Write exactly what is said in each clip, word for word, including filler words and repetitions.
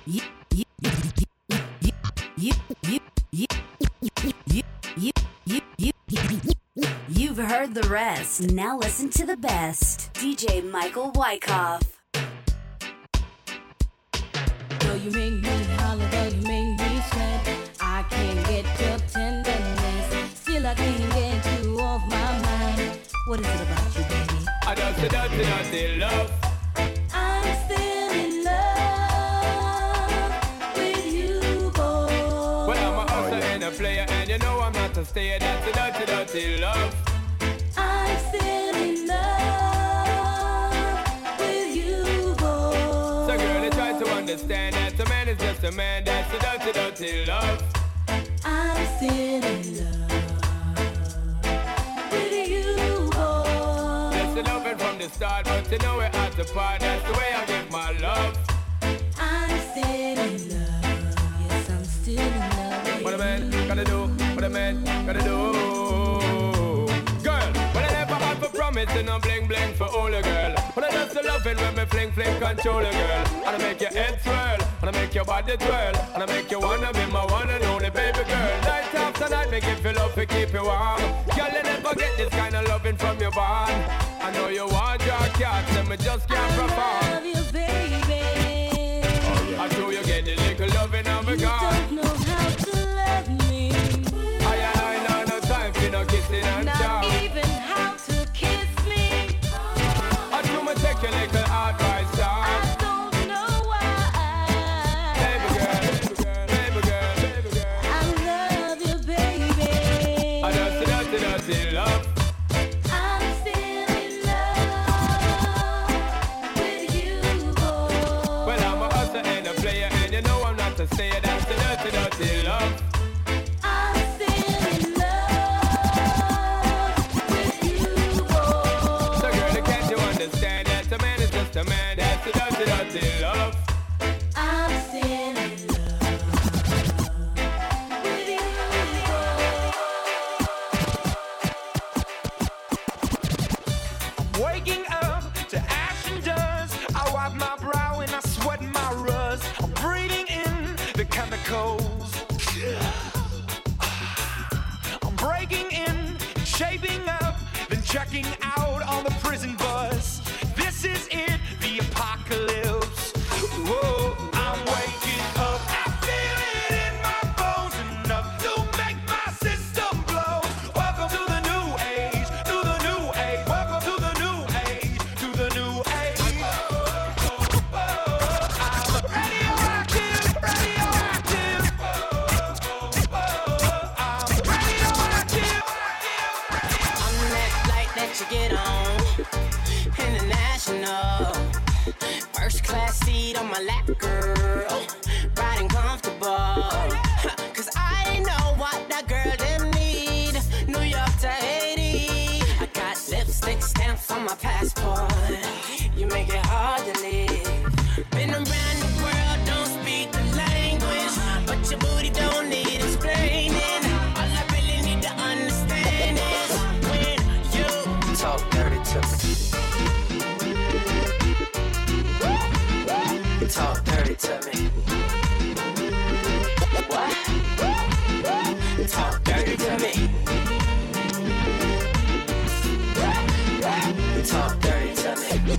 You, you, you, you, you, you, you, you, you, you, you, you, you've heard the rest. Now listen to the best. D J Michael Wyckoff. Girl, you make me holler, girl, you make me sweat. I can't get your tenderness. Still I can't get you off my mind. What is it about you, baby? I just a dirty, dirty love. I'm still in love with you, boy. Well, I'm a hustler and a player, and you know I'm not a stayer. That's a dirty, dirty love. I'm still in love with you, boy. So girl, I try to understand that a man is just a man. That's a dirty, dirty love. I'm still in love with you, boy. That's the loving from the start, but you know we're at the part. That's the way I give my love. I'm still in love. Yes, I'm still in love with What a man you. gotta do, what a man gotta do. Girl, when I never had for promising, I'm bling bling for all a girl. When I just love it when me fling fling control a girl. And I make your head swirl, and I make your body twirl, and I make you wanna be my one and only baby girl. Night after night, make you feel love to keep you warm. Girl, you never get this kind of loving from your bond. I know you want your cat, and me just can't perform. Love you, baby. I know you get the little loving of me You gone. don't know how to love me. I and I know no time for no kissing and Not chow. even how to kiss me. I do me take your little advice, I dog. don't know why. Baby girl, baby girl, baby girl. I love you, baby. I just dirty, dirty love. I'm still in love with you, boy. Well, I'm a hustler and a player, and you know I'm not a stayer. That's the dirty, dirty love. I'm still in love with you, boy. So girl, can't you understand that a man is just a man? That's the dirty, dirty love. I'm still in love with you, boy. Waking up to ash and dust. I wipe my brow and I sweat my rust. I'm breathing in the chemicals. I'm breaking in, shaping up, then checking out on the prison bus. This is it, the apocalypse. Whoa, I'm waking up. I feel it in my bones enough to make my system blow. Welcome to the new age, to the new age. Welcome to the new age, to the new age. I'm radioactive, radioactive. I'm radioactive. I'm that flight that you get on, international. First class seat on my lap, girl. Riding comfortable. Cause I know what that girl them need. New York to Haiti. I got lipstick stamps on my passport. You make it hard to live. Been around the world, don't speak the language. But your booty don't need explaining. All I really need to understand is when you talk dirty to me. Talk dirty to me. What? Talk dirty to me. Talk dirty to me.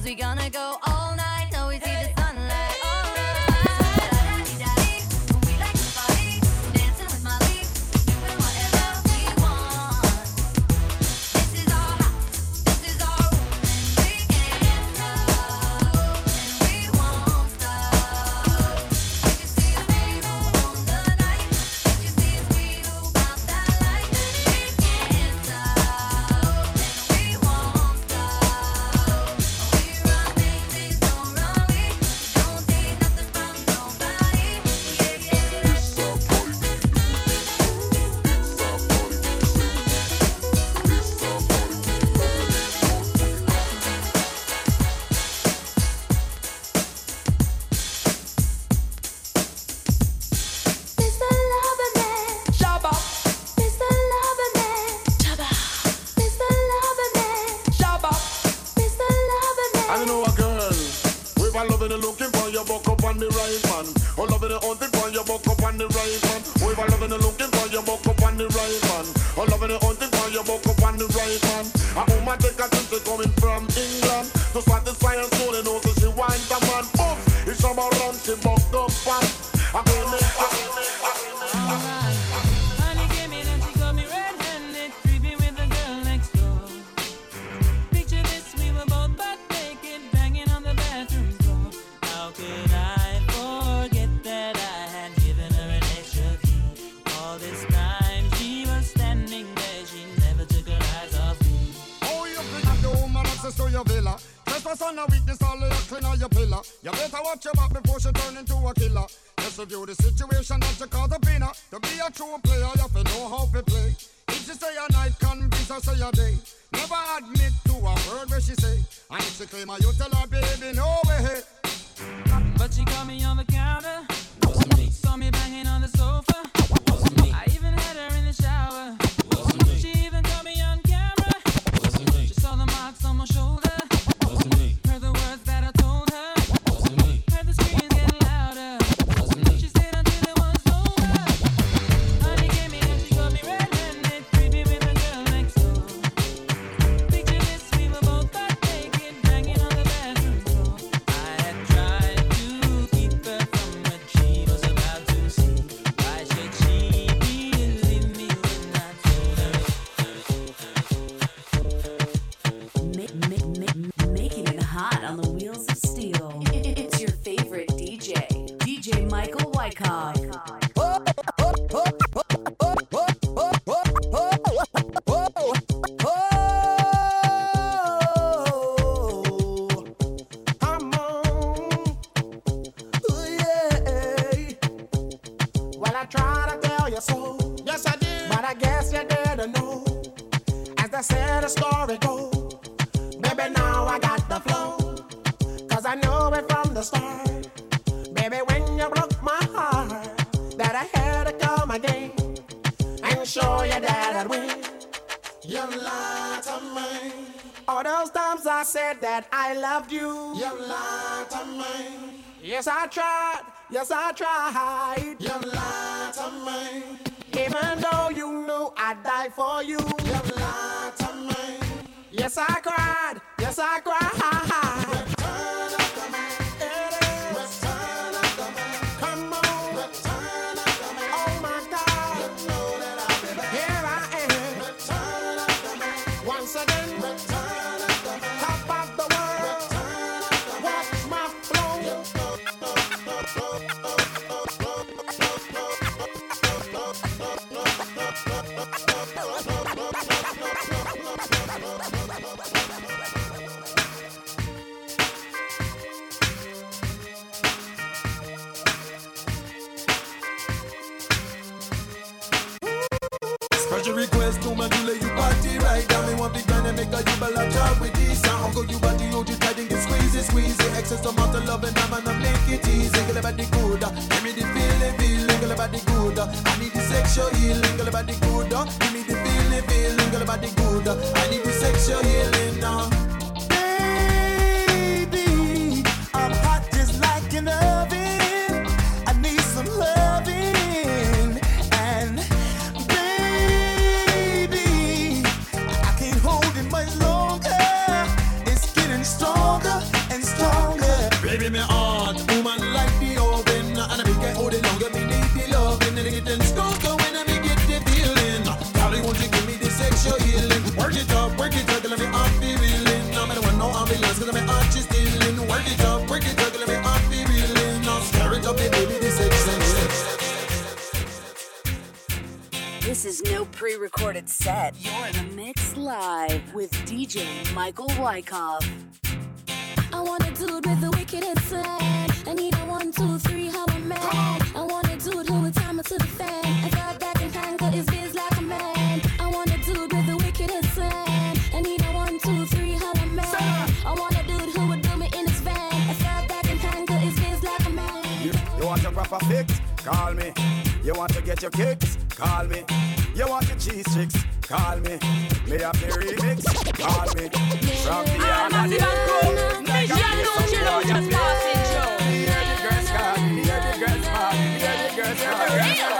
we gonna go all night till we see the sunlight. Yes, I tried. Yes, I tried. You lied to me. Even though you knew I'd die for you. You lied to me. Yes, I cried. Yes, I cried. Return of the man. Return of the man. Come on. Return of the man. Oh my God. You know that I'll be back. Here I am. Return of the man. Once again. Return of the man. Top of the world. Return of the man. Watch my flow. Special request to my Julie, you party right down. Me want big man and make a you ball a job with this. Uncle, you body, hold you tight and get squeezy, squeezy. Excess amount of love and I'm gonna make it easy. Girl about the good, give me the feeling, feeling. Girl about the good, I need the sexual healing. Girl about the good, give me the feeling, feeling. Girl about the good, I need the sexual healing now. Baby, I'm hot just like an oven. I need some loving. And baby, I can't hold it much longer. It's getting stronger. pre-recorded set. You're in the mix live with D J Michael Wyckoff. I want a dude with the wickedest slang. I need a one, two, three, how a man. I want a dude who would time it to the fan. I thought that can handle his biz like a man. I want a dude with the wickedest slang. I need a one, two, three, how a man. I want a dude who would do me in his van. I thought that can handle his biz like a man. You, you want your proper fix? Call me. You want to get your kicks? Call me. You want your cheese chicks? Call me. Me have the remix? Call me. From the other day, like I'm some royalty. Hear the girls call me, hear the girls call me, hear the girls call me.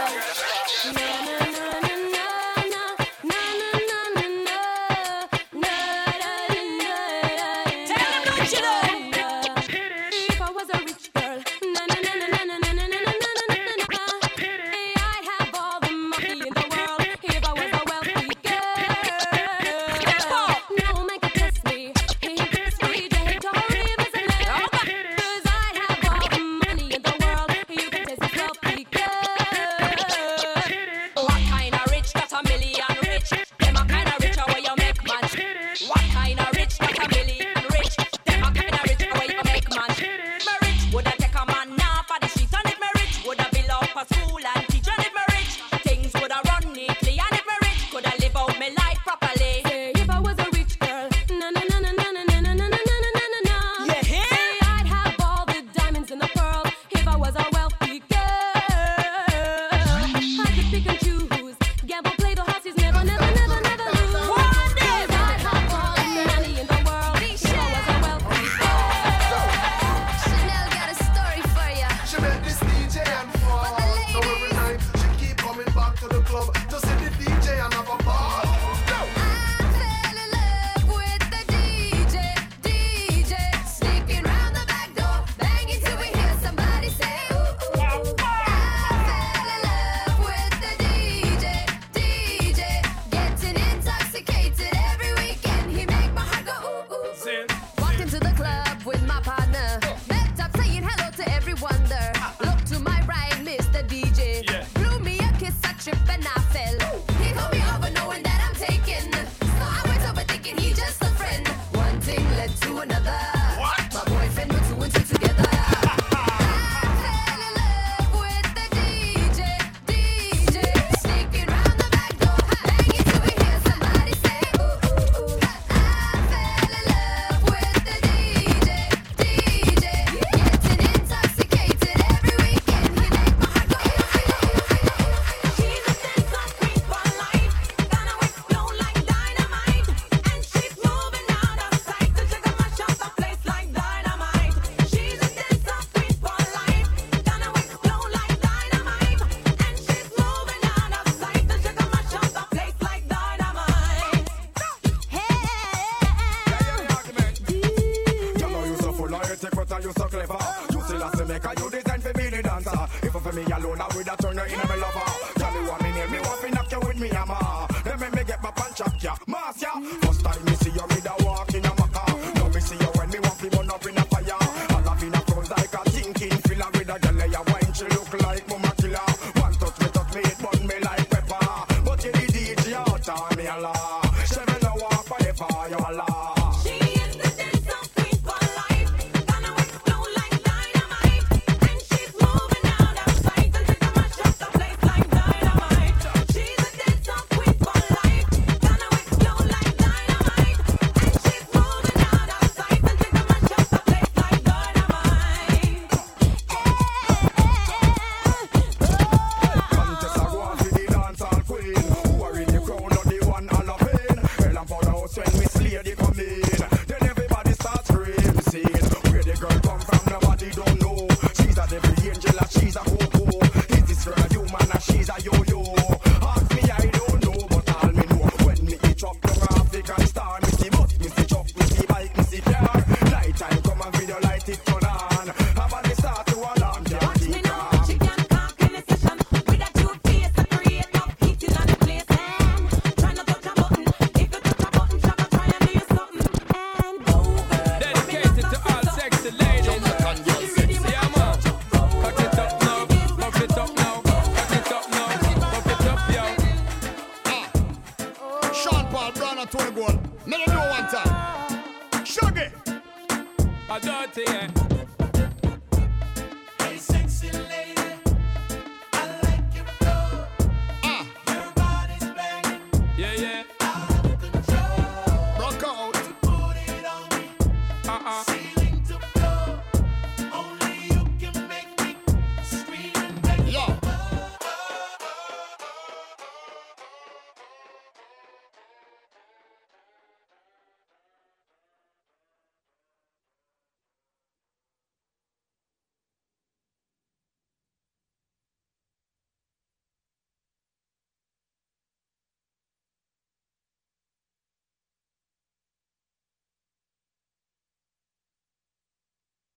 Paul Brown and Tony Gold. Let them know one time. Shuggy. A dirty, yeah.